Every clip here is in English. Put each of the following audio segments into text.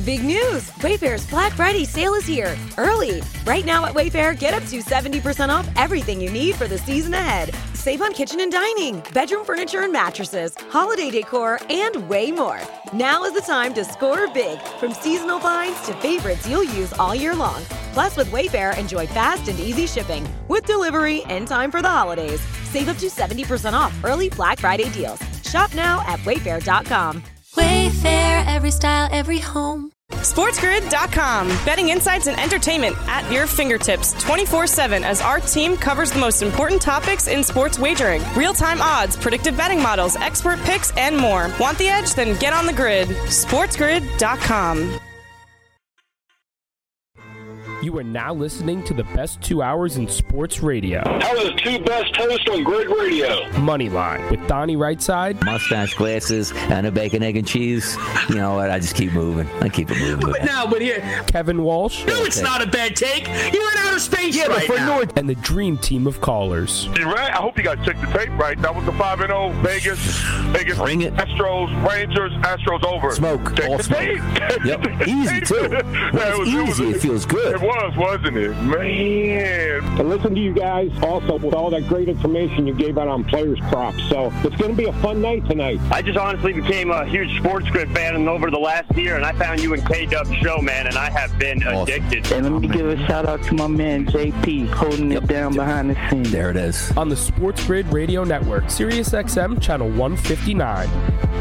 Big news! Wayfair's Black Friday sale is here, early. Right now at Wayfair, get up to 70% off everything you need for the season ahead. Save on kitchen and dining, bedroom furniture and mattresses, holiday decor, and way more. Now is the time to score big, from seasonal finds to favorites you'll use all year long. Plus, with Wayfair, enjoy fast and easy shipping with delivery in time for the holidays. Save up to 70% off early Black Friday deals. Shop now at Wayfair.com. Wayfair, every style, every home. SportsGrid.com. Betting insights and entertainment at your fingertips 24/7 as our team covers the most important topics in sports wagering. Real-time odds, predictive betting models, expert picks, and more. Want the edge? Then get on the grid. SportsGrid.com. You are now listening to the best 2 hours in sports radio. How are the two best hosts on Grid Radio? Moneyline with Donnie Rightside. Mustache glasses and a bacon, egg, and cheese. You know what? I just keep moving. I keep it moving. But here. Kevin Walsh. No, it's not a bad take. You're in outer space right now. North. And the dream team of callers. Right? I hope you guys checked the tape right. That was the 5-0 Vegas. Bring it. Astros, Rangers, Astros over. Smoke. Check All the smoke. tape. Yep. Easy, too. When it's easy, it feels good. It was, wasn't it? Man. To listen to you guys also with all that great information you gave out on players' props. So it's going to be a fun night tonight. I just honestly became a huge Sports Grid fan over the last year, and I found you in K-Dub's show, man, and I have been addicted. And let me give a shout-out to my man, JP, holding it down behind the scenes. There it is. On the Sports Grid Radio Network, Sirius XM, Channel 159.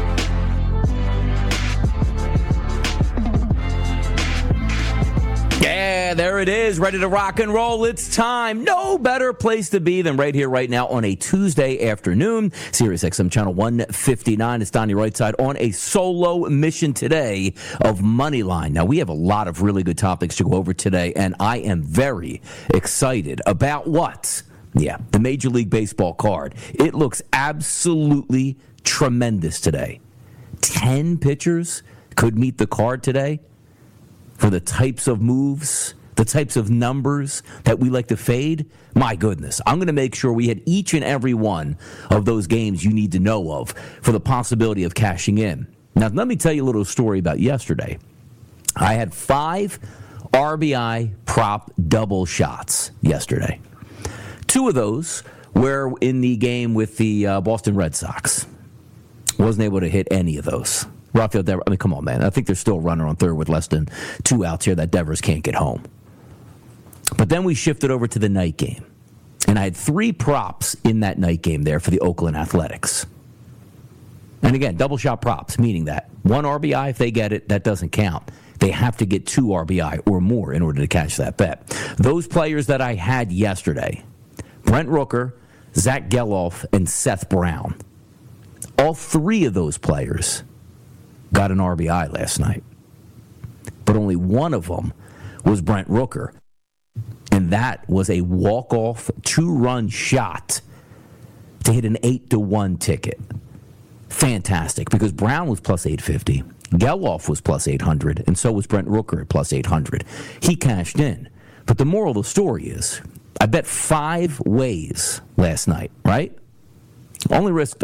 Yeah, there it is, ready to rock and roll. It's time. No better place to be than right here, right now on a Tuesday afternoon. Sirius XM Channel 159. It's Donnie Rightside on a solo mission today of Moneyline. Now, we have a lot of really good topics to go over today, and I am very excited about what? Yeah, the Major League Baseball card. It looks absolutely tremendous today. 10 pitchers could meet the card today. For the types of moves, the types of numbers that we like to fade, my goodness. I'm going to make sure we hit each and every one of those games you need to know of for the possibility of cashing in. Now, let me tell you a little story about yesterday. I had 5 RBI prop double shots yesterday. 2 of those were in the game with the Boston Red Sox. Wasn't able to hit any of those. Rafael Devers, I mean, come on, man. I think there's still a runner on third with less than 2 outs here that Devers can't get home. But then we shifted over to the night game. And I had 3 props in that night game there for the Oakland Athletics. And again, double shot props, meaning that 1 RBI, if they get it, that doesn't count. They have to get 2 RBI or more in order to catch that bet. Those players that I had yesterday, Brent Rooker, Zach Geloff, and Seth Brown, all 3 of those players got an RBI last night. But only one of them was Brent Rooker. And that was a walk-off 2-run shot to hit an 8-1 ticket. Fantastic, because Brown was plus 850, Geloff was plus 800, and so was Brent Rooker at plus 800. He cashed in. But the moral of the story is, I bet 5 ways last night, right? Only risked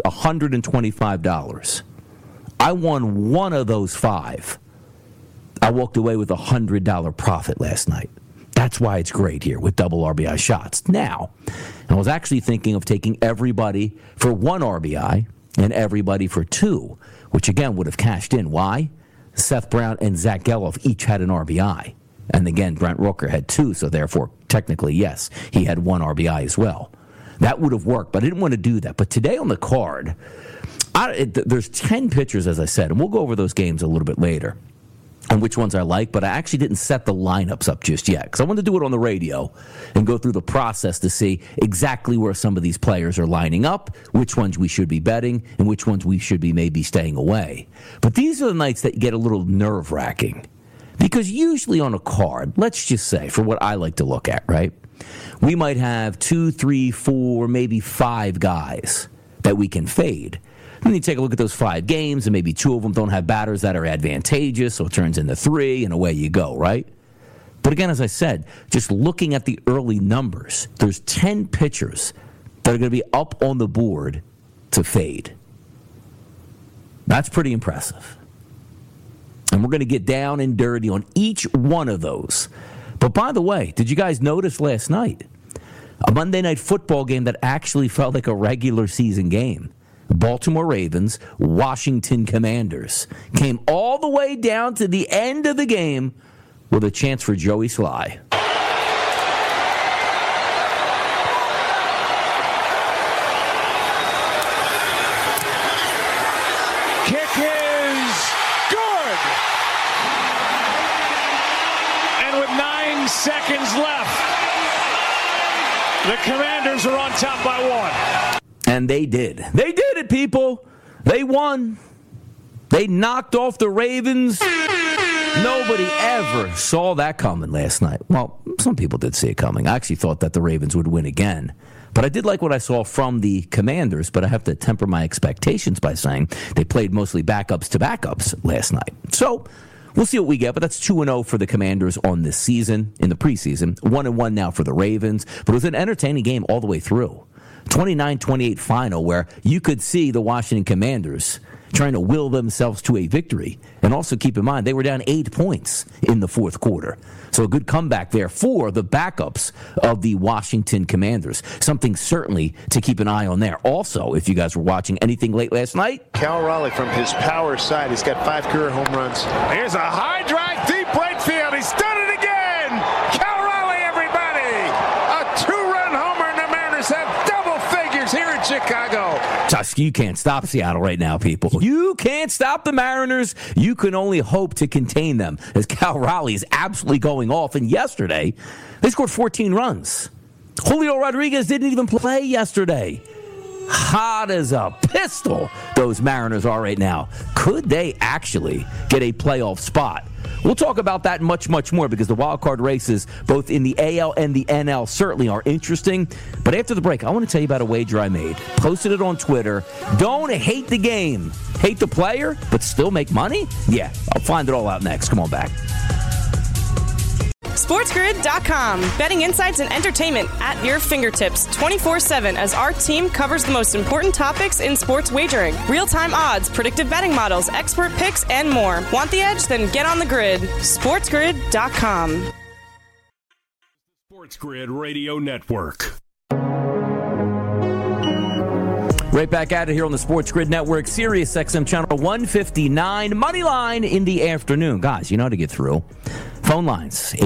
$125. I won one of those 5. I walked away with a $100 profit last night. That's why it's great here with double RBI shots. Now, I was actually thinking of taking everybody for 1 RBI and everybody for 2, which again would have cashed in. Why? Seth Brown and Zach Geloff each had an RBI. And again, Brent Rooker had 2, so therefore, technically, yes, he had 1 RBI as well. That would have worked, but I didn't want to do that. But today on the card, there's 10 pitchers, as I said, and we'll go over those games a little bit later and which ones I like, but I actually didn't set the lineups up just yet because I wanted to do it on the radio and go through the process to see exactly where some of these players are lining up, which ones we should be betting, and which ones we should be maybe staying away. But these are the nights that get a little nerve-wracking because usually on a card, let's just say, for what I like to look at, right, we might have 2, 3, 4, maybe 5 guys that we can fade. Then you take a look at those 5 games, and maybe 2 of them don't have batters that are advantageous, so it turns into 3, and away you go, right? But again, as I said, just looking at the early numbers, there's 10 pitchers that are going to be up on the board to fade. That's pretty impressive. And we're going to get down and dirty on each one of those. But by the way, did you guys notice last night? A Monday Night Football game that actually felt like a regular season game. Baltimore Ravens, Washington Commanders. Came all the way down to the end of the game with a chance for Joey Sly. Kick is good. And with 9 seconds left, the Commanders are on top by 1. And they did. They did it, people. They won. They knocked off the Ravens. Nobody ever saw that coming last night. Well, some people did see it coming. I actually thought that the Ravens would win again. But I did like what I saw from the Commanders, but I have to temper my expectations by saying they played mostly backups to backups last night. So we'll see what we get, but that's 2-0 for the Commanders on this season, in the preseason. 1-1 now for the Ravens. But it was an entertaining game all the way through. 29-28 final where you could see the Washington Commanders trying to will themselves to a victory. And also keep in mind, they were down 8 points in the fourth quarter. So a good comeback there for the backups of the Washington Commanders. Something certainly to keep an eye on there. Also, if you guys were watching anything late last night, Cal Raleigh from his power side, he's got 5 career home runs. Here's a high drive, deep right field. He's done it again. Cal Raleigh, everybody. A 2-run homer, and the Mariners have double figures here in Chicago. Tusk, you can't stop Seattle right now, people. You can't stop the Mariners. You can only hope to contain them as Cal Raleigh is absolutely going off. And yesterday, they scored 14 runs. Julio Rodriguez didn't even play yesterday. Hot as a pistol, those Mariners are right now. Could they actually get a playoff spot? We'll talk about that much, much more because the wild card races, both in the AL and the NL, certainly are interesting. But after the break, I want to tell you about a wager I made. Posted it on Twitter. Don't hate the game. Hate the player, but still make money? Yeah, I'll find it all out next. Come on back. SportsGrid.com. Betting insights and entertainment at your fingertips 24/7 as our team covers the most important topics in sports wagering. Real-time odds, predictive betting models, expert picks, and more. Want the edge? Then get on the grid. SportsGrid.com. Sports Grid Radio Network. Right back at it here on the Sports Grid Network, Sirius XM Channel 159, Moneyline in the afternoon. Guys, you know how to get through. Phone lines,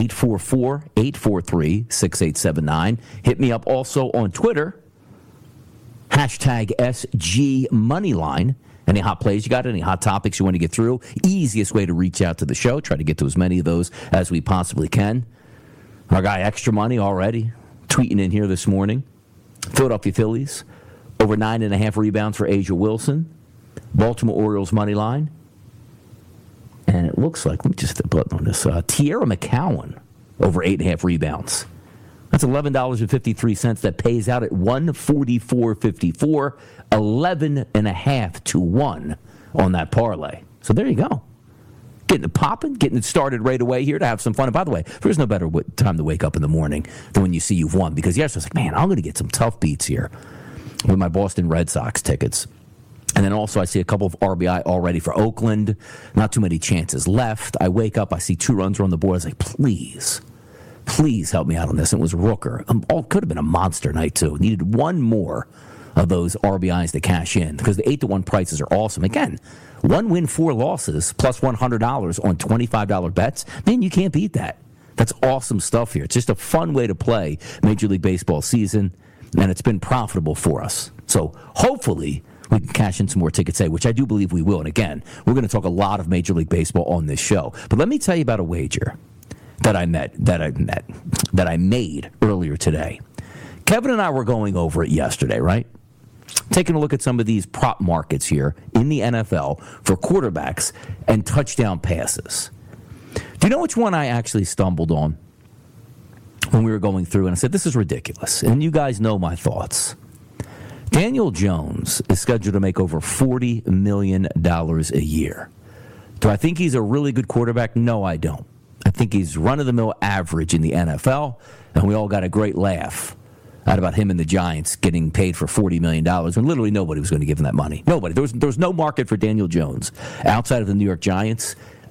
844-843-6879. Hit me up also on Twitter, hashtag SGMoneyline. Any hot plays you got? Any hot topics you want to get through? Easiest way to reach out to the show. Try to get to as many of those as we possibly can. Our guy Extra Money already tweeting in here this morning. Philadelphia Phillies, over 9.5 rebounds for Asia Wilson. Baltimore Orioles money line. And it looks like, let me just hit the button on this, Tierra McCowan, over 8.5 rebounds. That's $11.53. That pays out at $144.54, 11.5 to 1 on that parlay. So there you go. Getting it popping, getting it started right away here to have some fun. And by the way, there's no better time to wake up in the morning than when you see you've won. Because yesterday I was like, man, I'm going to get some tough beats here with my Boston Red Sox tickets. And then also I see a couple of RBI already for Oakland. Not too many chances left. I wake up, I see 2 runs are on the board. I was like, please help me out on this. It was Rooker. Could have been a monster night, too. Needed one more of those RBIs to cash in because the 8-to-1 prices are awesome. Again, 1 win, 4 losses, plus $100 on $25 bets. Man, you can't beat that. That's awesome stuff here. It's just a fun way to play Major League Baseball season, and it's been profitable for us. So hopefully we can cash in some more tickets today, which I do believe we will. And again, we're going to talk a lot of Major League Baseball on this show. But let me tell you about a wager that I made earlier today. Kevin and I were going over it yesterday, right? Taking a look at some of these prop markets here in the NFL for quarterbacks and touchdown passes. Do you know which one I actually stumbled on when we were going through? And I said, this is ridiculous. And you guys know my thoughts. Daniel Jones is scheduled to make over $40 million a year. Do I think he's a really good quarterback? No, I don't. I think he's run-of-the-mill average in the NFL, and we all got a great laugh out about him and the Giants getting paid for $40 million when literally nobody was going to give him that money. Nobody. There was no market for Daniel Jones outside of the New York Giants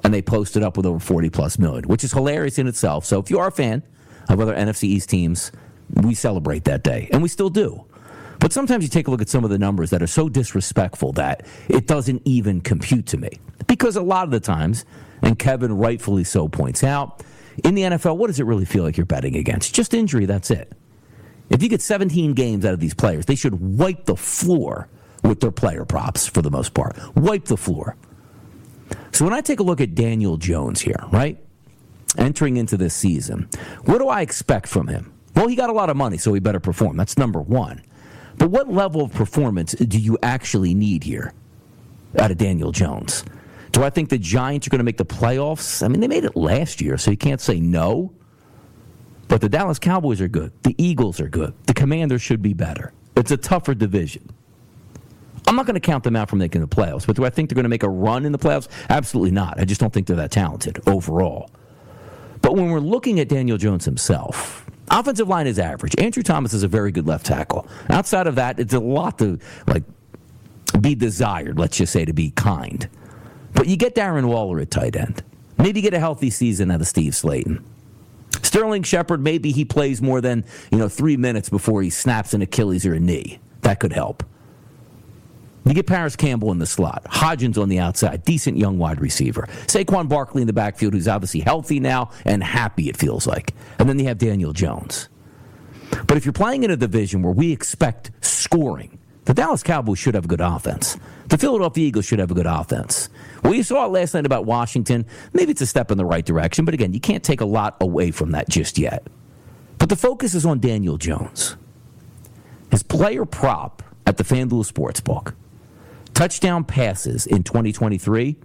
and they posted up with over 40-plus million, which is hilarious in itself. So if you are a fan of other NFC East teams, we celebrate that day, and we still do. But sometimes you take a look at some of the numbers that are so disrespectful that it doesn't even compute to me. Because a lot of the times, and Kevin rightfully so points out, in the NFL, what does it really feel like you're betting against? Just injury, that's it. If you get 17 games out of these players, they should wipe the floor with their player props for the most part. Wipe the floor. So when I take a look at Daniel Jones here, right, entering into this season, what do I expect from him? Well, he got a lot of money, so he better perform. That's number one. But what level of performance do you actually need here out of Daniel Jones? Do I think the Giants are going to make the playoffs? I mean, they made it last year, so you can't say no. But the Dallas Cowboys are good. The Eagles are good. The Commanders should be better. It's a tougher division. I'm not going to count them out from making the playoffs, but do I think they're going to make a run in the playoffs? Absolutely not. I just don't think they're that talented overall. But when we're looking at Daniel Jones himself, offensive line is average. Andrew Thomas is a very good left tackle. Outside of that, it's a lot to be desired, let's just say, to be kind. But you get Darren Waller at tight end. Maybe get a healthy season out of Steve Slayton. Sterling Shepard, maybe he plays more than 3 minutes before he snaps an Achilles or a knee. That could help. You get Paris Campbell in the slot. Hodgins on the outside. Decent young wide receiver. Saquon Barkley in the backfield, who's obviously healthy now and happy, it feels like. And then you have Daniel Jones. But if you're playing in a division where we expect scoring, the Dallas Cowboys should have a good offense. The Philadelphia Eagles should have a good offense. Well, you saw it last night about Washington. Maybe it's a step in the right direction, but again, you can't take a lot away from that just yet. But the focus is on Daniel Jones. His player prop at the FanDuel Sportsbook. Touchdown passes in 2023,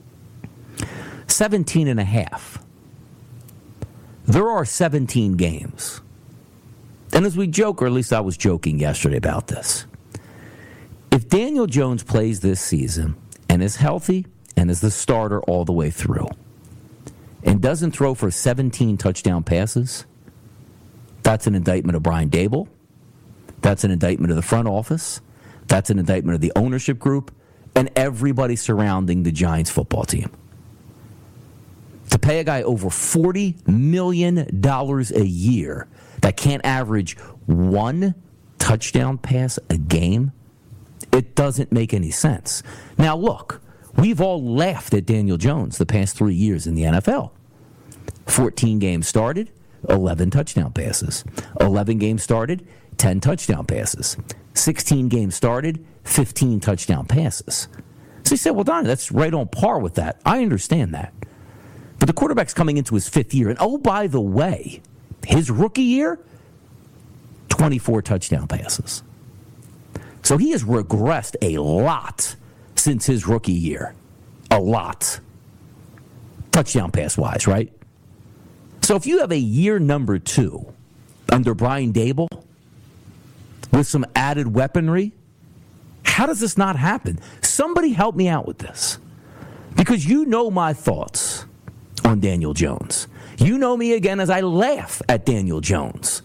17.5. There are 17 games. And as we joke, or at least I was joking yesterday about this, if Daniel Jones plays this season and is healthy and is the starter all the way through and doesn't throw for 17 touchdown passes, that's an indictment of Brian Daboll. That's an indictment of the front office. That's an indictment of the ownership group and everybody surrounding the Giants football team. To pay a guy over $40 million a year that can't average one touchdown pass a game, it doesn't make any sense. Now, look, we've all laughed at Daniel Jones the past 3 years in the NFL. 14 games started, 11 touchdown passes. 11 games started, 10 touchdown passes. 16 games started, 15 touchdown passes. So you said, well, Donnie, that's right on par with that. I understand that. But the quarterback's coming into his fifth year. And, oh, by the way, his rookie year, 24 touchdown passes. So he has regressed a lot since his rookie year. A lot. Touchdown pass-wise, right? So if you have a year number 2 under Brian Daboll with some added weaponry, how does this not happen? Somebody help me out with this. Because you know my thoughts on Daniel Jones. You know me again as I laugh at Daniel Jones.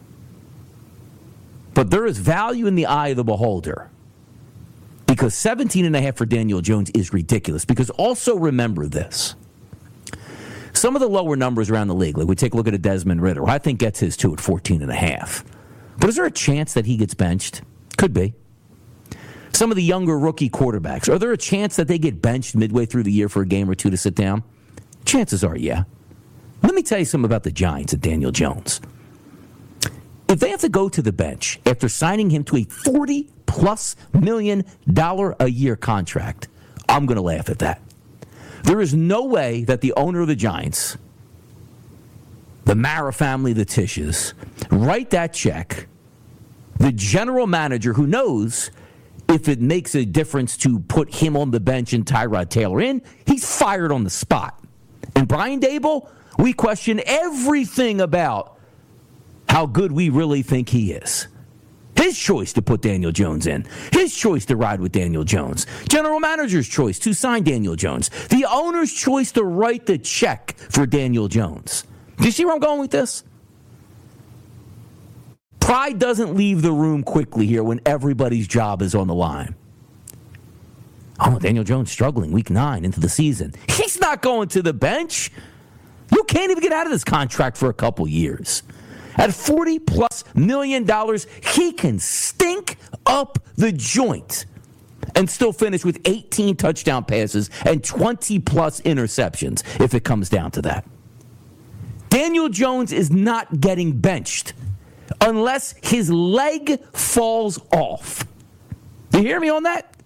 But there is value in the eye of the beholder. Because 17.5 for Daniel Jones is ridiculous. Because also remember this. Some of the lower numbers around the league, like we take a look at a Desmond Ridder, who I think gets his too at 14.5. But is there a chance that he gets benched? Could be. Some of the younger rookie quarterbacks, are there a chance that they get benched midway through the year for a game or two to sit down? Chances are, yeah. Let me tell you something about the Giants and Daniel Jones. If they have to go to the bench after signing him to a $40+ million a year contract, I'm going to laugh at that. There is no way that the owner of the Giants, the Mara family, the Tisches, write that check. The general manager who knows if it makes a difference to put him on the bench and Tyrod Taylor in, he's fired on the spot. And Brian Daboll, we question everything about how good we really think he is. His choice to put Daniel Jones in. His choice to ride with Daniel Jones. General manager's choice to sign Daniel Jones. The owner's choice to write the check for Daniel Jones. Do you see where I'm going with this? Pride doesn't leave the room quickly here when everybody's job is on the line. Oh, Daniel Jones struggling week 9 into the season. He's not going to the bench. You can't even get out of this contract for a couple years. At $40+ million, he can stink up the joint and still finish with 18 touchdown passes and 20+ interceptions if it comes down to that. Daniel Jones is not getting benched unless his leg falls off. You hear me on that?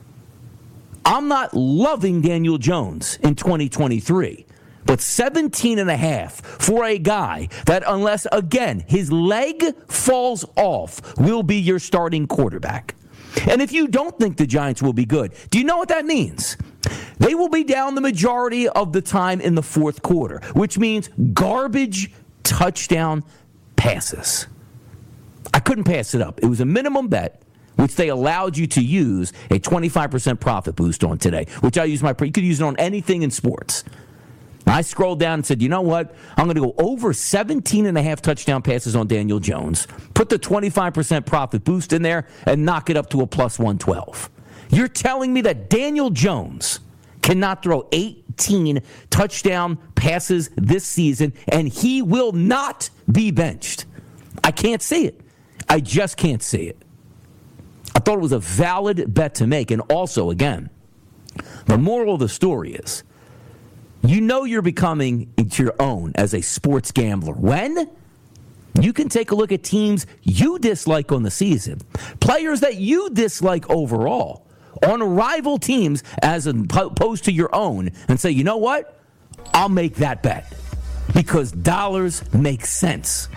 I'm not loving Daniel Jones in 2023. But 17.5 for a guy that, unless, again, his leg falls off, will be your starting quarterback. And if you don't think the Giants will be good, do you know what that means? They will be down the majority of the time in the fourth quarter, which means garbage touchdown passes. I couldn't pass it up. It was a minimum bet, which they allowed you to use a 25% profit boost on today, which I use you could use it on anything in sports. I scrolled down and said, you know what? I'm going to go over 17.5 touchdown passes on Daniel Jones, put the 25% profit boost in there, and knock it up to a plus 112. You're telling me that Daniel Jones cannot throw 18 touchdown passes this season, and he will not be benched? I can't see it. I just can't see it. I thought it was a valid bet to make. And also, again, the moral of the story is, you know you're becoming into your own as a sports gambler when you can take a look at teams you dislike on the season, players that you dislike overall, on rival teams as opposed to your own, and say, you know what? I'll make that bet because dollars make sense.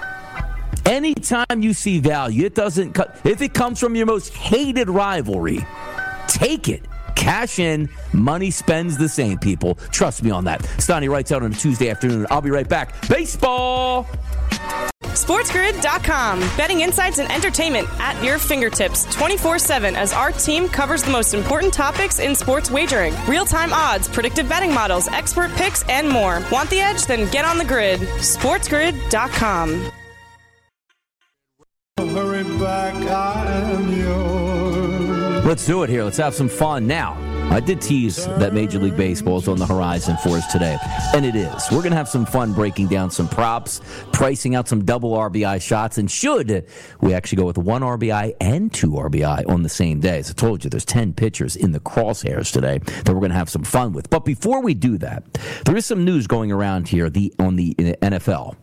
Anytime you see value, it doesn't cut. If it comes from your most hated rivalry, take it. Cash in, money spends the same, people. Trust me on that. Stoney writes out on a Tuesday afternoon. I'll be right back. Baseball! SportsGrid.com. Betting insights and entertainment at your fingertips 24/7 as our team covers the most important topics in sports wagering. Real-time odds, predictive betting models, expert picks, and more. Want the edge? Then get on the grid. SportsGrid.com. Hurry back, I am yours. Let's do it here. Let's have some fun now. I did tease that Major League Baseball is on the horizon for us today, and it is. We're going to have some fun breaking down some props, pricing out some double RBI shots, and should we actually go with 1 RBI and 2 RBI on the same day. As I told you, there's 10 pitchers in the crosshairs today that we're going to have some fun with. But before we do that, there is some news going around here on the NFL.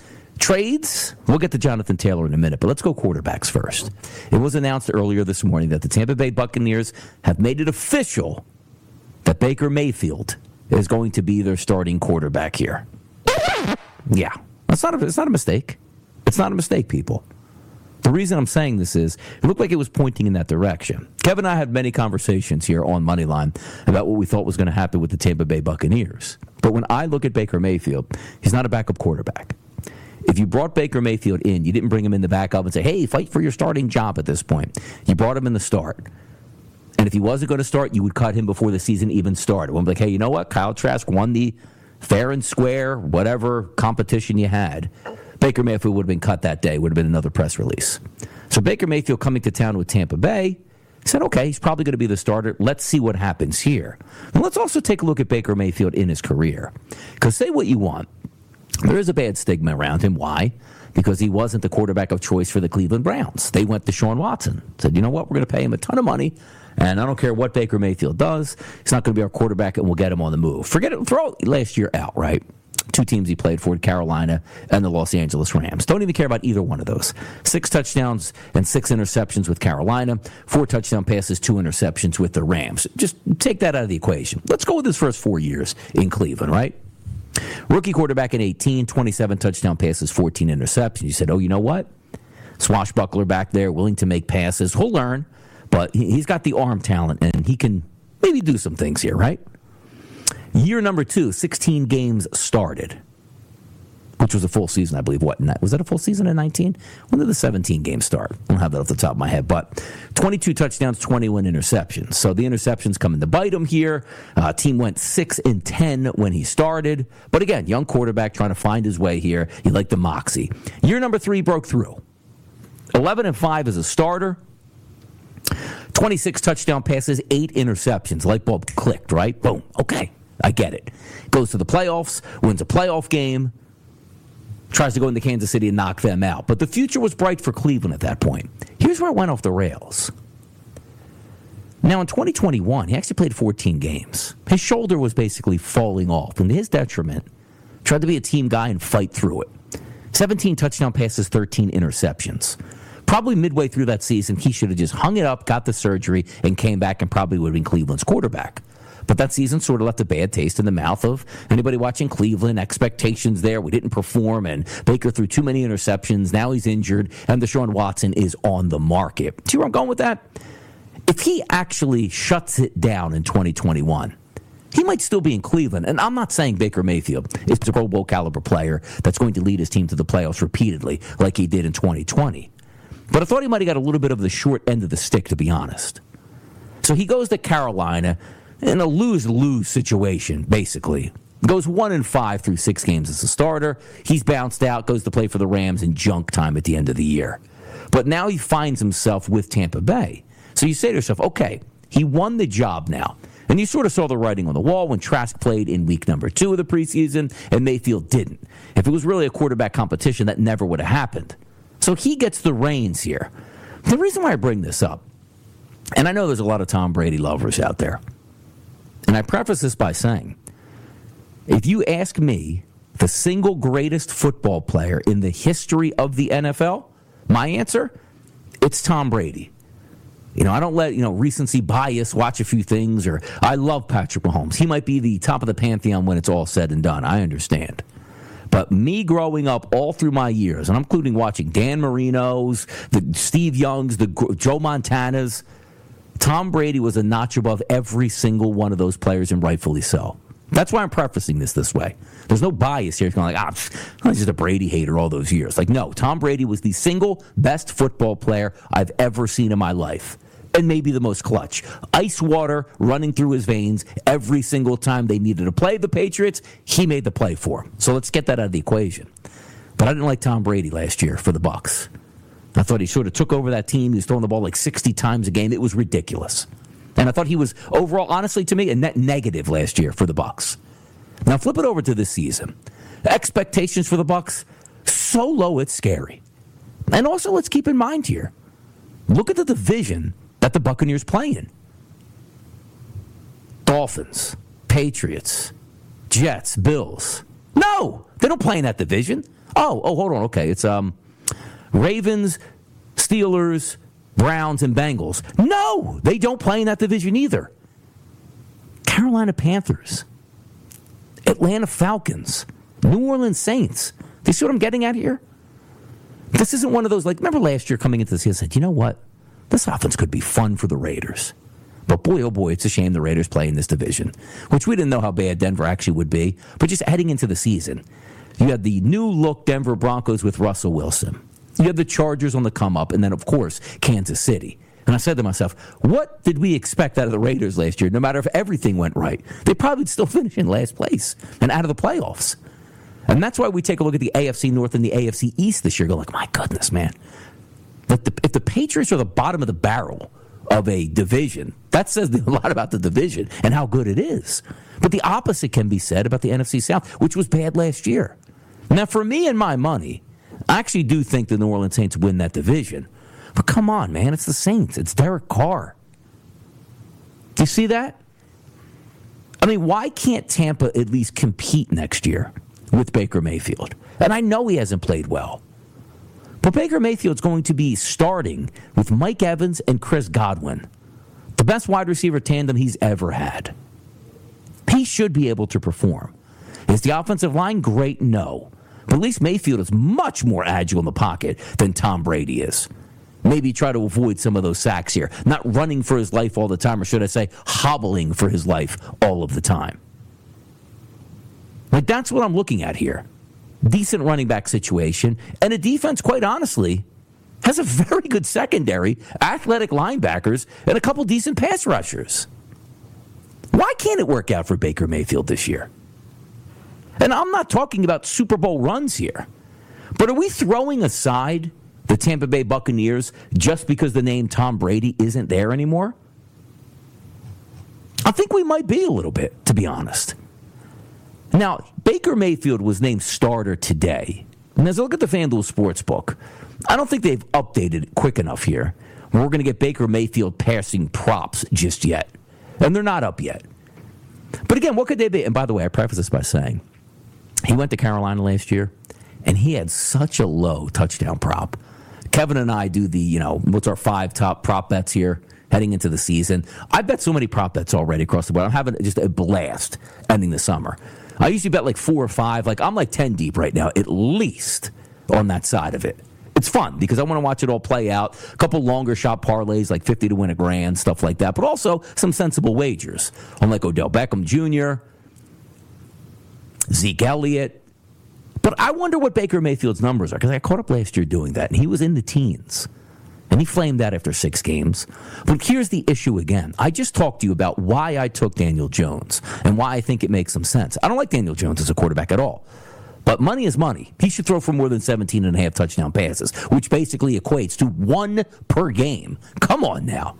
Trades, we'll get to Jonathan Taylor in a minute, but let's go quarterbacks first. It was announced earlier this morning that the Tampa Bay Buccaneers have made it official that Baker Mayfield is going to be their starting quarterback here. Yeah, it's not a mistake. It's not a mistake, people. The reason I'm saying this is it looked like it was pointing in that direction. Kevin and I had many conversations here on Moneyline about what we thought was going to happen with the Tampa Bay Buccaneers. But when I look at Baker Mayfield, he's not a backup quarterback. If you brought Baker Mayfield in, you didn't bring him in the backup and say, hey, fight for your starting job at this point. You brought him in the start. And if he wasn't going to start, you would cut him before the season even started. We'll be like, hey, you know what? Kyle Trask won the fair and square, whatever competition you had. Baker Mayfield would have been cut that day, would have been another press release. So Baker Mayfield coming to town with Tampa Bay, said, okay, he's probably going to be the starter. Let's see what happens here. And let's also take a look at Baker Mayfield in his career. Because say what you want, there is a bad stigma around him. Why? Because he wasn't the quarterback of choice for the Cleveland Browns. They went to Deshaun Watson. Said, you know what? We're going to pay him a ton of money, and I don't care what Baker Mayfield does. He's not going to be our quarterback, and we'll get him on the move. Forget it. Throw last year out, right? 2 teams he played for, Carolina and the Los Angeles Rams. Don't even care about either one of those. 6 touchdowns and 6 interceptions with Carolina. 4 touchdown passes, 2 interceptions with the Rams. Just take that out of the equation. Let's go with his first 4 years in Cleveland, right? Rookie quarterback in 18, 27 touchdown passes, 14 interceptions. You said, oh, you know what? Swashbuckler back there, willing to make passes. He'll learn, but he's got the arm talent, and he can maybe do some things here, right? Year number 2, 16 games started, which was a full season, I believe. Was that a full season in 19? When did the 17 games start? I don't have that off the top of my head, but 22 touchdowns, 21 interceptions. So the interceptions coming to bite him here. Team went 6-10 when he started. But again, young quarterback trying to find his way here. You like the moxie. Year number 3 broke through. 11-5 as a starter. 26 touchdown passes, 8 interceptions. Light bulb clicked, right? Boom. Okay, I get it. Goes to the playoffs, wins a playoff game, tries to go into Kansas City and knock them out. But the future was bright for Cleveland at that point. Here's where it went off the rails. Now, in 2021, he actually played 14 games. His shoulder was basically falling off, and to his detriment, tried to be a team guy and fight through it. 17 touchdown passes, 13 interceptions. Probably midway through that season, he should have just hung it up, got the surgery, and came back and probably would have been Cleveland's quarterback. But that season sort of left a bad taste in the mouth of anybody watching Cleveland. Expectations there. We didn't perform, and Baker threw too many interceptions. Now he's injured, and Deshaun Watson is on the market. See where I'm going with that? If he actually shuts it down in 2021, he might still be in Cleveland. And I'm not saying Baker Mayfield is a Pro Bowl caliber player that's going to lead his team to the playoffs repeatedly like he did in 2020. But I thought he might have got a little bit of the short end of the stick, to be honest. So he goes to Carolina in a lose-lose situation, basically. Goes 1-5 through 6 games as a starter. He's bounced out, goes to play for the Rams in junk time at the end of the year. But now he finds himself with Tampa Bay. So you say to yourself, okay, he won the job now. And you sort of saw the writing on the wall when Trask played in week number 2 of the preseason and Mayfield didn't. If it was really a quarterback competition, that never would have happened. So he gets the reins here. The reason why I bring this up, and I know there's a lot of Tom Brady lovers out there, and I preface this by saying, if you ask me the single greatest football player in the history of the NFL, my answer, it's Tom Brady. I don't let, recency bias watch a few things, or I love Patrick Mahomes. He might be the top of the pantheon when it's all said and done. I understand. But me growing up all through my years, and I'm including watching Dan Marino's, the Steve Young's, the Joe Montana's, Tom Brady was a notch above every single one of those players, and rightfully so. That's why I'm prefacing this way. There's no bias here. It's going like, he's just a Brady hater all those years. Like, no, Tom Brady was the single best football player I've ever seen in my life. And maybe the most clutch. Ice water running through his veins every single time they needed to play the Patriots. He made the play for him. So let's get that out of the equation. But I didn't like Tom Brady last year for the Bucs. I thought he sort of took over that team. He was throwing the ball like 60 times a game. It was ridiculous. And I thought he was overall, honestly, to me, a net negative last year for the Bucs. Now flip it over to this season. Expectations for the Bucs, so low it's scary. And also, let's keep in mind here, look at the division that the Buccaneers play in. Dolphins, Patriots, Jets, Bills. No, they don't play in that division. Oh, hold on. Okay, it's Ravens, Steelers, Browns, and Bengals. No, they don't play in that division either. Carolina Panthers, Atlanta Falcons, New Orleans Saints. Do you see what I'm getting at here? This isn't one of those, like, remember last year coming into this year, I said, you know what? This offense could be fun for the Raiders. But boy, oh boy, it's a shame the Raiders play in this division, which we didn't know how bad Denver actually would be. But just heading into the season, you had the new-look Denver Broncos with Russell Wilson. You had the Chargers on the come-up, and then, of course, Kansas City. And I said to myself, what did we expect out of the Raiders last year, no matter if everything went right? They probably would still finish in last place and out of the playoffs. And that's why we take a look at the AFC North and the AFC East this year, go like, my goodness, man. If the Patriots are the bottom of the barrel of a division, that says a lot about the division and how good it is. But the opposite can be said about the NFC South, which was bad last year. Now, for me and my money, I actually do think the New Orleans Saints win that division. But come on, man, it's the Saints. It's Derek Carr. Do you see that? I mean, why can't Tampa at least compete next year with Baker Mayfield? And I know he hasn't played well. But Baker Mayfield's going to be starting with Mike Evans and Chris Godwin, the best wide receiver tandem he's ever had. He should be able to perform. Is the offensive line great? No. But at least Mayfield is much more agile in the pocket than Tom Brady is. Maybe try to avoid some of those sacks here. Not running for his life all the time, or should I say hobbling for his life all of the time. Like, that's what I'm looking at here. Decent running back situation, and a defense, quite honestly, has a very good secondary, athletic linebackers, and a couple decent pass rushers. Why can't it work out for Baker Mayfield this year? And I'm not talking about Super Bowl runs here, but are we throwing aside the Tampa Bay Buccaneers just because the name Tom Brady isn't there anymore? I think we might be a little bit, to be honest. Now, Baker Mayfield was named starter today. And as I look at the FanDuel Sportsbook, I don't think they've updated it quick enough here. We're going to get Baker Mayfield passing props just yet. And they're not up yet. But again, what could they be? And by the way, I preface this by saying, he went to Carolina last year, and he had such a low touchdown prop. Kevin and I do the, what's our 5 top prop bets here heading into the season. I bet so many prop bets already across the board. I'm having just a blast ending the summer. I usually bet like 4 or 5. I'm like 10 deep right now, at least on that side of it. It's fun because I want to watch it all play out. A couple longer shot parlays, like 50 to win a grand, stuff like that. But also some sensible wagers on like Odell Beckham Jr., Zeke Elliott. But I wonder what Baker Mayfield's numbers are because I caught up last year doing that, and he was in the teens. And he flamed out after 6 games. But here's the issue again. I just talked to you about why I took Daniel Jones and why I think it makes some sense. I don't like Daniel Jones as a quarterback at all. But money is money. He should throw for more than 17.5 touchdown passes, which basically equates to 1 per game. Come on now.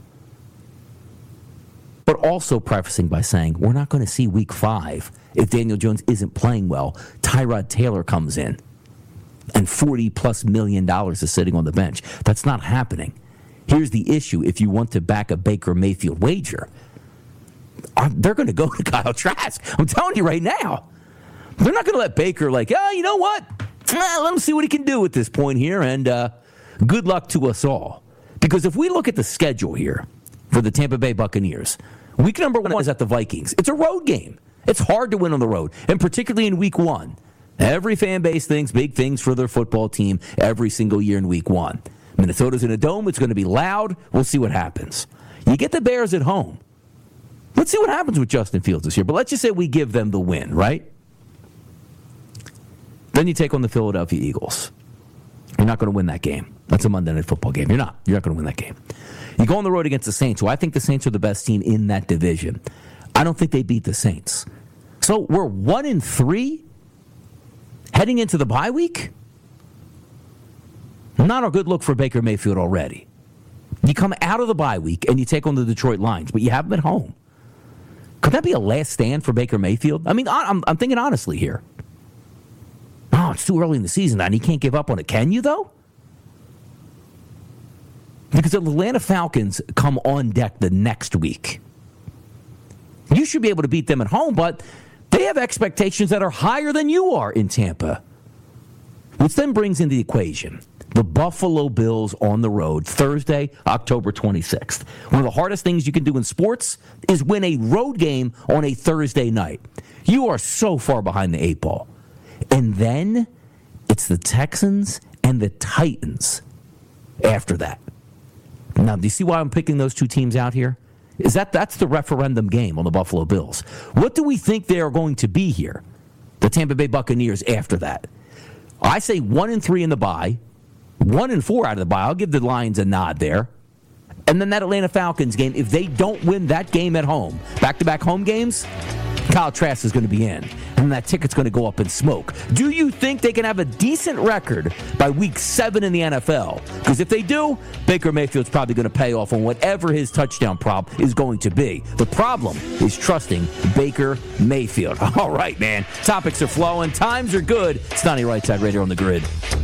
But also prefacing by saying, we're not going to see week 5 if Daniel Jones isn't playing well. Tyrod Taylor comes in, and $40+ million is sitting on the bench. That's not happening. Here's the issue. If you want to back a Baker Mayfield wager, they're going to go to Kyle Trask. I'm telling you right now. They're not going to let Baker you know what? Let him see what he can do at this point here, and good luck to us all. Because if we look at the schedule here for the Tampa Bay Buccaneers, week number 1 is at the Vikings. It's a road game. It's hard to win on the road, and particularly in week 1. Every fan base thinks big things for their football team every single year in week 1. Minnesota's in a dome. It's going to be loud. We'll see what happens. You get the Bears at home. Let's see what happens with Justin Fields this year. But let's just say we give them the win, right? Then you take on the Philadelphia Eagles. You're not going to win that game. That's a Monday Night Football game. You're not. You're not going to win that game. You go on the road against the Saints, who I think the Saints are the best team in that division. I don't think they beat the Saints. So we're 1-3 heading into the bye week. Not a good look for Baker Mayfield already. You come out of the bye week and you take on the Detroit Lions, but you have them at home. Could that be a last stand for Baker Mayfield? I mean, I'm thinking honestly here. Oh, it's too early in the season, and he can't give up on it. Can you, though? Because the Atlanta Falcons come on deck the next week. You should be able to beat them at home, but they have expectations that are higher than you are in Tampa. Which then brings into the equation the Buffalo Bills on the road, Thursday, October 26th. One of the hardest things you can do in sports is win a road game on a Thursday night. You are so far behind the 8 ball. And then it's the Texans and the Titans after that. Now, do you see why I'm picking those 2 teams out here? That's the referendum game on the Buffalo Bills. What do we think they are going to be here? The Tampa Bay Buccaneers after that. I say 1-3 in the bye, 1-4 out of the bye. I'll give the Lions a nod there. And then that Atlanta Falcons game, if they don't win that game at home, back-to-back home games, Kyle Trask is going to be in, and that ticket's going to go up in smoke. Do you think they can have a decent record by week 7 in the NFL? Because if they do, Baker Mayfield's probably going to pay off on whatever his touchdown prop is going to be. The problem is trusting Baker Mayfield. All right, man. Topics are flowing. Times are good. It's Donnie Rightside Radio on the Grid.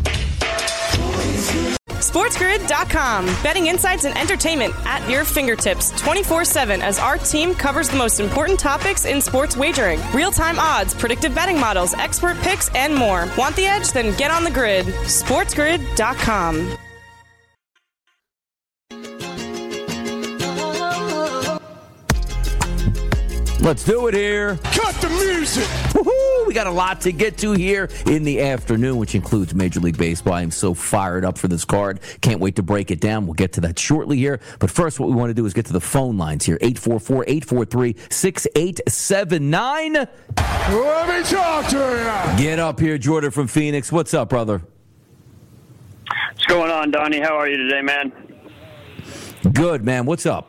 SportsGrid.com. Betting insights and entertainment at your fingertips 24/7 as our team covers the most important topics in sports wagering. Real-time odds, predictive betting models, expert picks, and more. Want the edge? Then get on the grid. SportsGrid.com. Let's do it here. Cut the music. Woohoo! We got a lot to get to here in the afternoon, which includes Major League Baseball. I'm so fired up for this card. Can't wait to break it down. We'll get to that shortly here. But first, what we want to do is get to the phone lines here. 844-843-6879. Let me talk to you. Get up here, Jordan from Phoenix. What's up, brother? What's going on, Donnie? How are you today, man? Good, man. What's up?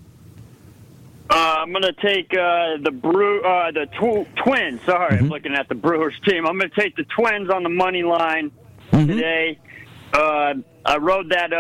I'm going to take the Twins. Sorry, I'm looking at the Brewers team. I'm going to take the Twins on the money line today. I rode that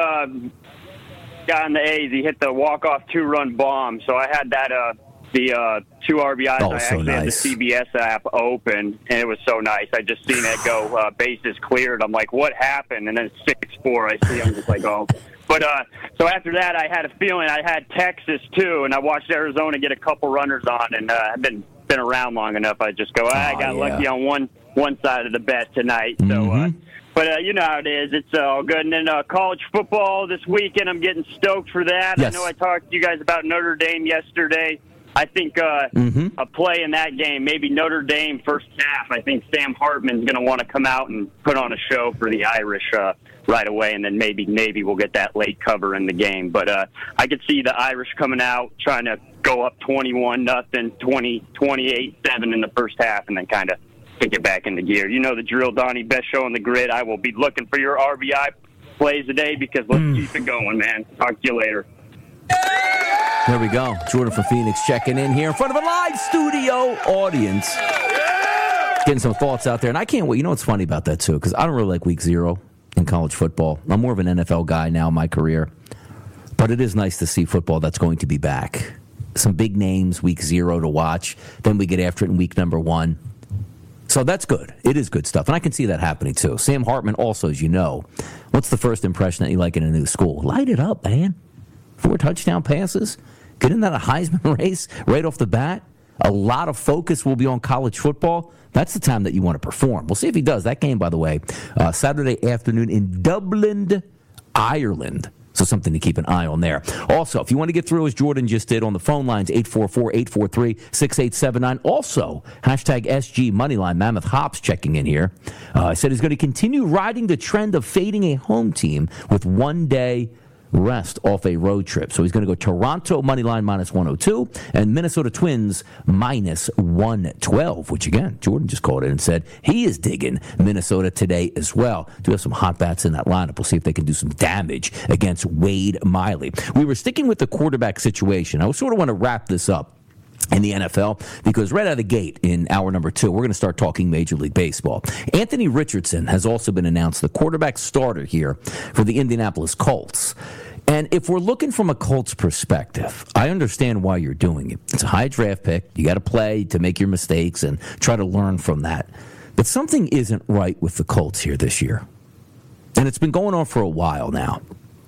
guy on the A's. He hit the walk-off 2-run bomb. So I had that the 2 RBIs. I actually had the CBS app open, and it was so nice. I just seen it go bases cleared. I'm like, what happened? And then it's 6-4. I see. I'm just like, oh. But so after that, I had a feeling. I had Texas too, and I watched Arizona get a couple runners on, and I've been around long enough. I just go, I got lucky on one side of the bet tonight. So, but you know how it is. It's all good. And then college football this weekend. I'm getting stoked for that. Yes. I know I talked to you guys about Notre Dame yesterday. I think a play in that game, maybe Notre Dame first half. I think Sam Hartman's going to want to come out and put on a show for the Irish right away, and then maybe we'll get that late cover in the game. But I could see the Irish coming out trying to go up 21-0, 28-7 in the first half, and then kind of kick it back into gear. You know the drill, Donnie. Best show on the grid. I will be looking for your RBI plays today because let's keep it going, man. Talk to you later. There we go. Jordan from Phoenix checking in here in front of a live studio audience. Getting some thoughts out there. And I can't wait. You know what's funny about that, too? Because I don't really like week 0 in college football. I'm more of an NFL guy now in my career. But it is nice to see football that's going to be back. Some big names, week 0 to watch. Then we get after it in week number 1. So that's good. It is good stuff. And I can see that happening, too. Sam Hartman also, as you know, what's the first impression that you like in a new school? Light it up, man. 4 touchdown passes. Get in that a Heisman race right off the bat. A lot of focus will be on college football. That's the time that you want to perform. We'll see if he does. That game, by the way, Saturday afternoon in Dublin, Ireland. So something to keep an eye on there. Also, if you want to get through as Jordan just did on the phone lines, 844-843-6879. Also, hashtag SG Moneyline. Mammoth Hops checking in here. Said he's going to continue riding the trend of fading a home team with 1 day rest off a road trip. So he's going to go Toronto Moneyline -102 and Minnesota Twins -112, which again, Jordan just called in and said he is digging Minnesota today as well. Do have some hot bats in that lineup. We'll see if they can do some damage against Wade Miley. We were sticking with the quarterback situation. I sort of want to wrap this up in the NFL, because right out of the gate in hour number 2, we're going to start talking Major League Baseball. Anthony Richardson has also been announced the quarterback starter here for the Indianapolis Colts. And if we're looking from a Colts perspective, I understand why you're doing it. It's a high draft pick. You got to play to make your mistakes and try to learn from that. But something isn't right with the Colts here this year. And it's been going on for a while now.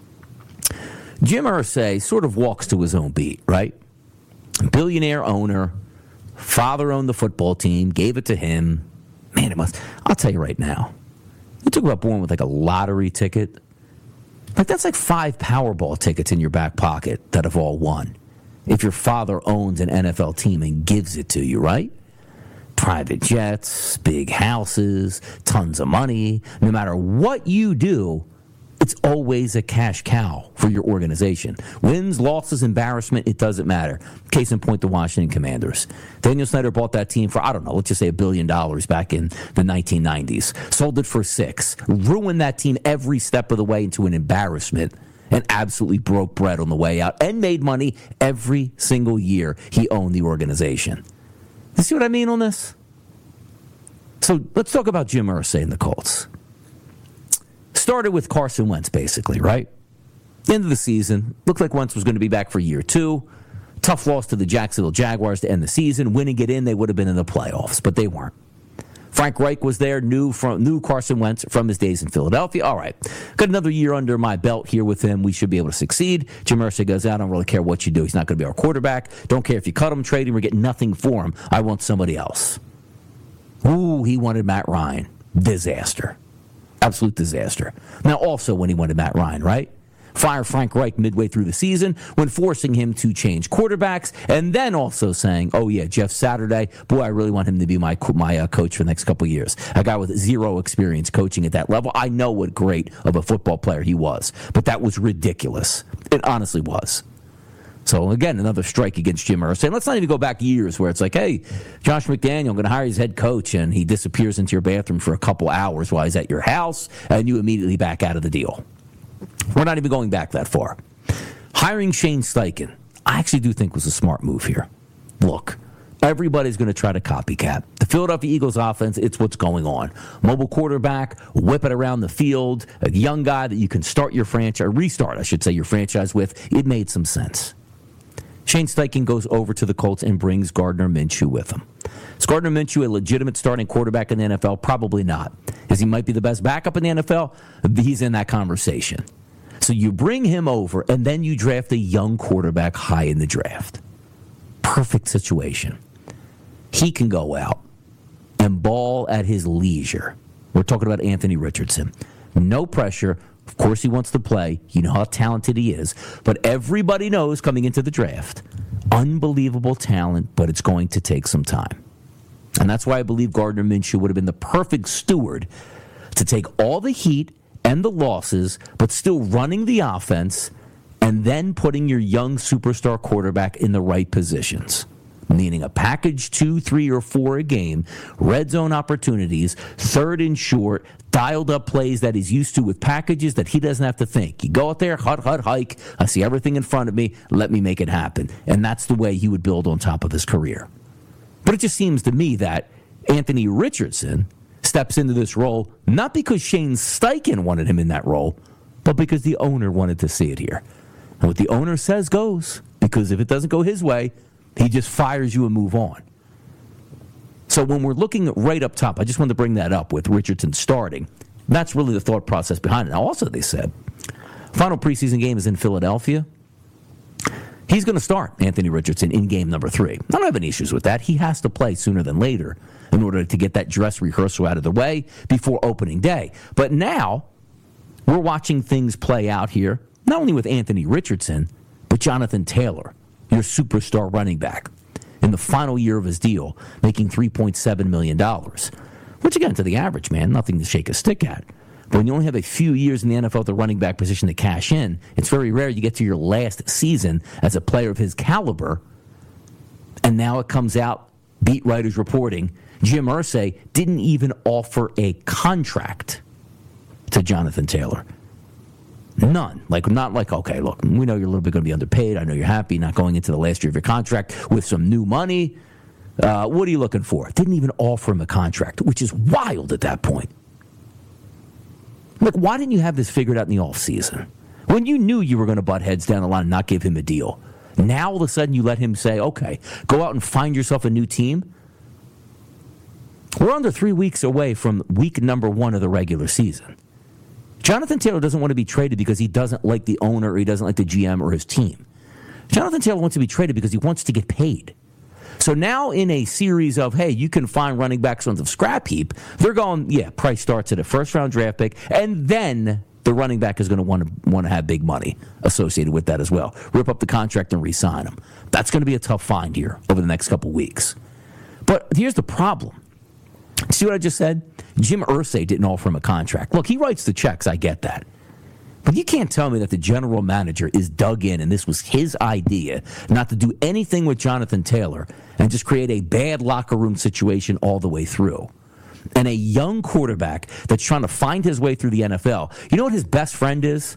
Jim Irsay sort of walks to his own beat, right? Billionaire owner, father owned the football team, gave it to him. Man, it must. I'll tell you right now. You talk about born with like a lottery ticket. Like that's like 5 Powerball tickets in your back pocket that have all won. If your father owns an NFL team and gives it to you, right? Private jets, big houses, tons of money. No matter what you do, it's always a cash cow for your organization. Wins, losses, embarrassment, it doesn't matter. Case in point, the Washington Commanders. Daniel Snyder bought that team for, I don't know, let's just say $1 billion back in the 1990s. Sold it for $6 billion. Ruined that team every step of the way into an embarrassment and absolutely broke bread on the way out and made money every single year he owned the organization. You see what I mean on this? So let's talk about Jim Irsay and the Colts. Started with Carson Wentz, basically, right? End of the season. Looked like Wentz was going to be back for year 2. Tough loss to the Jacksonville Jaguars to end the season. Winning it in, they would have been in the playoffs, but they weren't. Frank Reich was there, knew Carson Wentz from his days in Philadelphia. All right, got another year under my belt here with him. We should be able to succeed. Jim Irsay goes, I don't really care what you do. He's not going to be our quarterback. Don't care if you cut him, trade him, or get nothing for him. I want somebody else. Ooh, he wanted Matt Ryan. Disaster. Absolute disaster. Now, also when he wanted Matt Ryan, right? Fire Frank Reich midway through the season when forcing him to change quarterbacks, and then also saying, oh, yeah, Jeff Saturday, boy, I really want him to be my coach for the next couple of years. A guy with 0 experience coaching at that level. I know what great of a football player he was, but that was ridiculous. It honestly was. So, again, another strike against Jim Irsay. And let's not even go back years where it's like, hey, Josh McDaniel, I'm going to hire his head coach, and he disappears into your bathroom for a couple hours while he's at your house, and you immediately back out of the deal. We're not even going back that far. Hiring Shane Steichen, I actually do think was a smart move here. Look, Everybody's going to try to copycat. The Philadelphia Eagles offense, it's what's going on. Mobile quarterback, whip it around the field, a young guy that you can restart your franchise with. It made some sense. Shane Steichen goes over to the Colts and brings Gardner Minshew with him. Is Gardner Minshew a legitimate starting quarterback in the NFL? Probably not. As he might be the best backup in the NFL, he's in that conversation. So you bring him over, and then you draft a young quarterback high in the draft. Perfect situation. He can go out and ball at his leisure. We're talking about Anthony Richardson. No pressure. Of course he wants to play. You know how talented he is. But everybody knows coming into the draft, unbelievable talent, but it's going to take some time. And that's why I believe Gardner Minshew would have been the perfect steward to take all the heat and the losses, but still running the offense and then putting your young superstar quarterback in the right positions. Meaning a package 2, 3, or 4 a game, red zone opportunities, third and short, dialed up plays that he's used to with packages that he doesn't have to think. You go out there, hike, I see everything in front of me, let me make it happen. And that's the way he would build on top of his career. But it just seems to me that Anthony Richardson steps into this role not because Shane Steichen wanted him in that role, but because the owner wanted to see it here. And what the owner says goes, because if it doesn't go his way, he just fires you and move on. So when we're looking right up top, I just wanted to bring that up with Richardson starting. That's really the thought process behind it. Now, also, they said, final preseason game is in Philadelphia. He's going to start Anthony Richardson in game number 3. I don't have any issues with that. He has to play sooner than later in order to get that dress rehearsal out of the way before opening day. But now we're watching things play out here, not only with Anthony Richardson, but Jonathan Taylor, your superstar running back, in the final year of his deal, making $3.7 million. Which, again, to the average man, nothing to shake a stick at. But when you only have a few years in the NFL at the running back position to cash in, it's very rare you get to your last season as a player of his caliber. And now it comes out, beat writers reporting, Jim Irsay didn't even offer a contract to Jonathan Taylor. None. Not like, okay, look, we know you're a little bit going to be underpaid. I know you're happy not going into the last year of your contract with some new money. What are you looking for? Didn't even offer him a contract, which is wild at that point. Look, why didn't you have this figured out in the offseason? When you knew you were going to butt heads down the line and not give him a deal. Now, all of a sudden, you let him say, okay, go out and find yourself a new team. We're under 3 weeks away from week number 1 of the regular season. Jonathan Taylor doesn't want to be traded because he doesn't like the owner or he doesn't like the GM or his team. Jonathan Taylor wants to be traded because he wants to get paid. So now in a series of, hey, you can find running backs on the scrap heap, they're going, yeah, price starts at a first-round draft pick, and then the running back is going to want to have big money associated with that as well. Rip up the contract and re-sign him. That's going to be a tough find here over the next couple weeks. But here's the problem. See what I just said? Jim Irsay didn't offer him a contract. Look, he writes the checks. I get that. But you can't tell me that the general manager is dug in and this was his idea not to do anything with Jonathan Taylor and just create a bad locker room situation all the way through. And a young quarterback that's trying to find his way through the NFL. You know what his best friend is?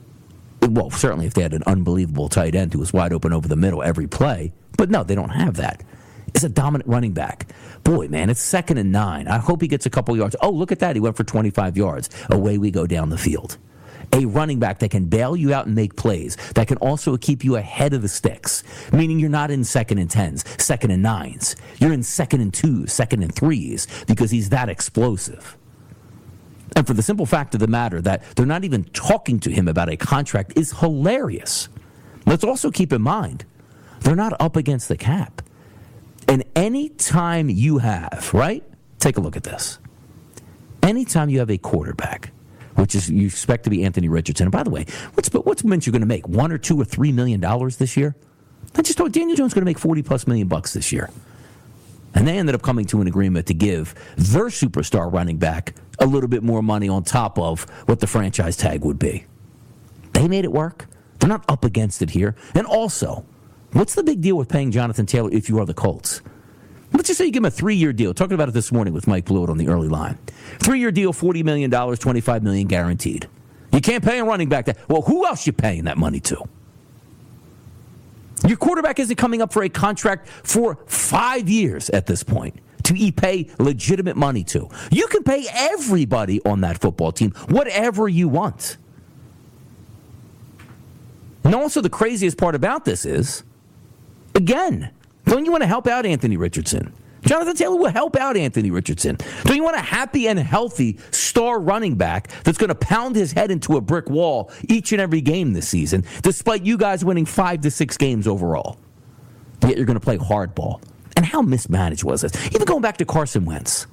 Well, certainly if they had an unbelievable tight end who was wide open over the middle every play. But no, they don't have that. It's a dominant running back. Boy, man, it's 2nd and 9. I hope he gets a couple yards. Oh, look at that. He went for 25 yards. Away we go down the field. A running back that can bail you out and make plays, that can also keep you ahead of the sticks, meaning you're not in 2nd and 10s, 2nd and 9s. You're in 2nd and 2s, 2nd and 3s, because he's that explosive. And for the simple fact of the matter that they're not even talking to him about a contract is hilarious. Let's also keep in mind, they're not up against the cap. And any time you have, right? Take a look at this. Anytime you have a quarterback, which is you expect to be Anthony Richardson. And by the way, what's Minshew going to make? $1 or $2 or $3 million this year? I just thought Daniel Jones going to make $40+ million this year. And they ended up coming to an agreement to give their superstar running back a little bit more money on top of what the franchise tag would be. They made it work. They're not up against it here. And also, what's the big deal with paying Jonathan Taylor if you are the Colts? Let's just say you give him a 3-year deal. Talking about it this morning with Mike Blewett on the early line. 3-year deal, $40 million, $25 million guaranteed. You can't pay a running back that. Well, who else you paying that money to? Your quarterback isn't coming up for a contract for 5 years at this point to pay legitimate money to. You can pay everybody on that football team whatever you want. And also the craziest part about this is, again, don't you want to help out Anthony Richardson? Jonathan Taylor will help out Anthony Richardson. Don't you want a happy and healthy star running back that's going to pound his head into a brick wall each and every game this season, despite you guys winning 5 to 6 games overall? Yet you're going to play hardball. And how mismanaged was this? Even going back to Carson Wentz.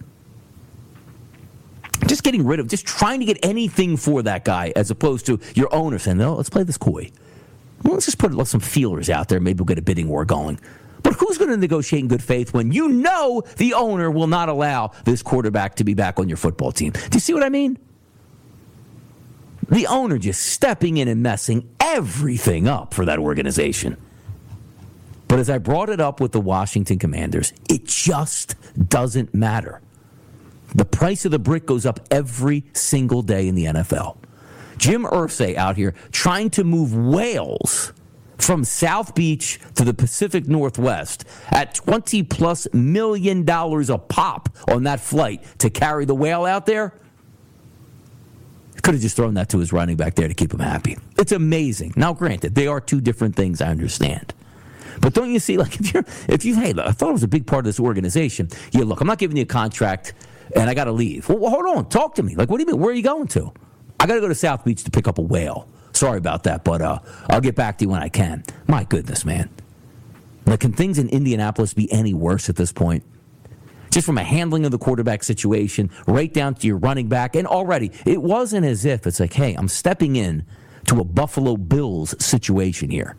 Just trying to get anything for that guy as opposed to your owner saying, no, let's play this coy. Well, let's just put some feelers out there. Maybe we'll get a bidding war going. But who's going to negotiate in good faith when you know the owner will not allow this quarterback to be back on your football team? Do you see what I mean? The owner just stepping in and messing everything up for that organization. But as I brought it up with the Washington Commanders, it just doesn't matter. The price of the brick goes up every single day in the NFL. Jim Irsay out here trying to move whales from South Beach to the Pacific Northwest at $20+ million a pop on that flight to carry the whale out there. Could have just thrown that to his running back there to keep him happy. It's amazing. Now, granted, they are two different things, I understand. But don't you see, like, if you, hey, look, I thought it was a big part of this organization. Yeah, look, I'm not giving you a contract, and I got to leave. Well, hold on, talk to me. Like, what do you mean? Where are you going to? I got to go to South Beach to pick up a whale. Sorry about that, but I'll get back to you when I can. My goodness, man. Like, can things in Indianapolis be any worse at this point? Just from a handling of the quarterback situation, right down to your running back, and already, it wasn't as if it's like, hey, I'm stepping in to a Buffalo Bills situation here.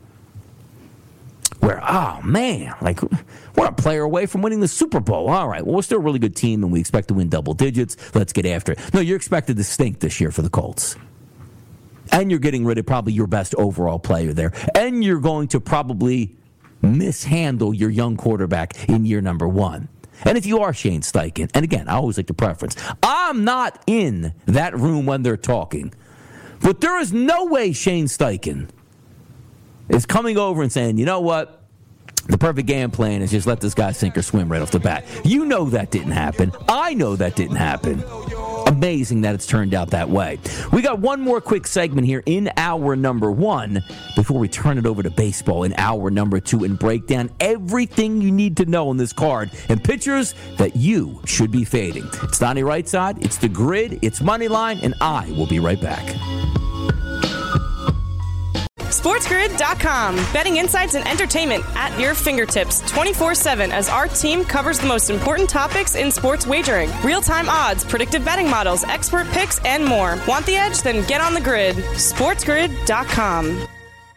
Where, oh, man, like, we're a player away from winning the Super Bowl. All right, well, we're still a really good team, and we expect to win double digits. Let's get after it. No, you're expected to stink this year for the Colts. And you're getting rid of probably your best overall player there. And you're going to probably mishandle your young quarterback in year number 1. And if you are Shane Steichen, and again, I always like the preference, I'm not in that room when they're talking. But there is no way Shane Steichen is coming over and saying, you know what? The perfect game plan is just let this guy sink or swim right off the bat. You know that didn't happen. I know that didn't happen. Amazing that it's turned out that way. We got one more quick segment here in hour number 1 before we turn it over to baseball in hour number 2 and break down everything you need to know on this card and pitchers that you should be fading. It's Donnie Rightside, it's The Grid, it's Moneyline, and I will be right back. SportsGrid.com. Betting insights and entertainment at your fingertips 24/7 as our team covers the most important topics in sports wagering. Real-time odds, predictive betting models, expert picks, and more. Want the edge? Then get on the grid. SportsGrid.com.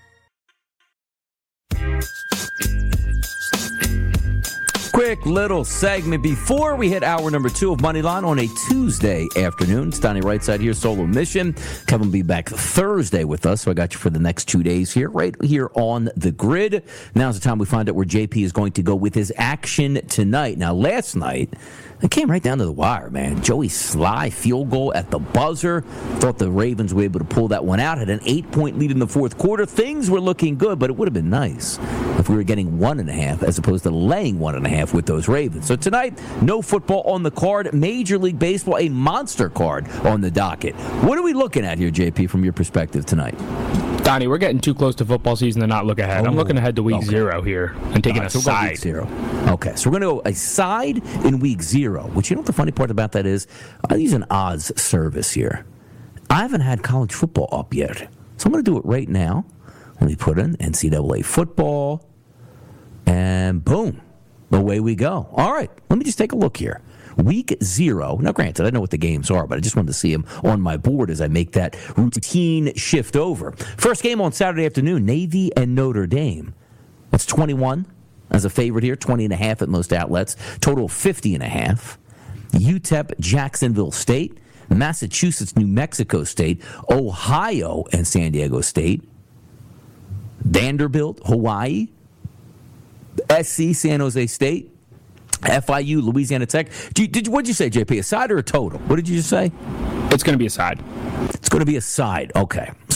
Quick little segment before we hit hour number 2 of Moneyline on a Tuesday afternoon. It's Donnie Rightside here, solo mission. Kevin will be back Thursday with us, so I got you for the next 2 days here, right here on The Grid. Now's the time we find out where JP is going to go with his action tonight. Now, last night, it came right down to the wire, man. Joey Sly, field goal at the buzzer. Thought the Ravens were able to pull that one out. Had an 8-point lead in the fourth quarter. Things were looking good, but it would have been nice if we were getting 1.5 as opposed to laying 1.5 with those Ravens. So tonight, no football on the card. Major League Baseball, a monster card on the docket. What are we looking at here, JP, from your perspective tonight? Donnie, we're getting too close to football season to not look ahead. I'm looking ahead to week 0 here and taking a side. Week 0. Okay, so we're going to go a side in week 0, which, you know what the funny part about that is? I use an odds service here. I haven't had college football up yet, so I'm going to do it right now. Let me put in NCAA football, and boom, away we go. All right, let me just take a look here. Week 0. Now, granted, I know what the games are, but I just wanted to see them on my board as I make that routine shift over. First game on Saturday afternoon, Navy and Notre Dame. That's 21 as a favorite here, 20.5 at most outlets. Total 50.5. UTEP, Jacksonville State. Massachusetts, New Mexico State. Ohio and San Diego State. Vanderbilt, Hawaii. SC, San Jose State. FIU, Louisiana Tech. What did you say, JP? A side or a total? What did you just say? It's going to be a side. It's going to be a side. Okay. So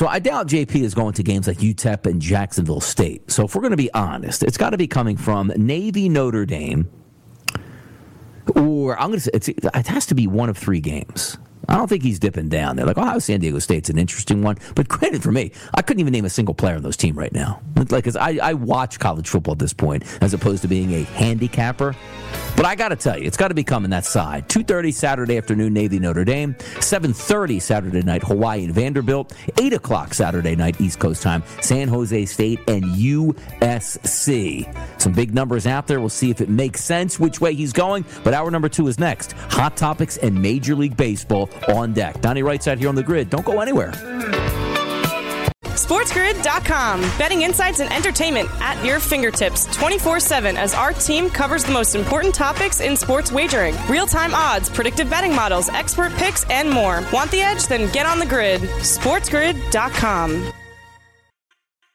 So I doubt JP is going to games like UTEP and Jacksonville State. So if we're going to be honest, it's got to be coming from Navy, Notre Dame, or I'm going to say it has to be one of 3 games. I don't think he's dipping down there. Like, Ohio San Diego State's an interesting one. But granted, for me, I couldn't even name a single player on those team right now. Like, cause I watch college football at this point as opposed to being a handicapper. But I got to tell you, it's got to be coming that side. 2:30 Saturday afternoon, Navy, Notre Dame. 7:30 Saturday night, Hawaii and Vanderbilt. 8 o'clock Saturday night, East Coast time, San Jose State and USC. Some big numbers out there. We'll see if it makes sense which way he's going. But hour number 2 is next. Hot topics and Major League Baseball on deck. Donnie Rightside here on the Grid. Don't go anywhere. SportsGrid.com. Betting insights and entertainment at your fingertips 24/7 as our team covers the most important topics in sports wagering. Real-time odds, predictive betting models, expert picks, and more. Want the edge? Then get on the grid. SportsGrid.com.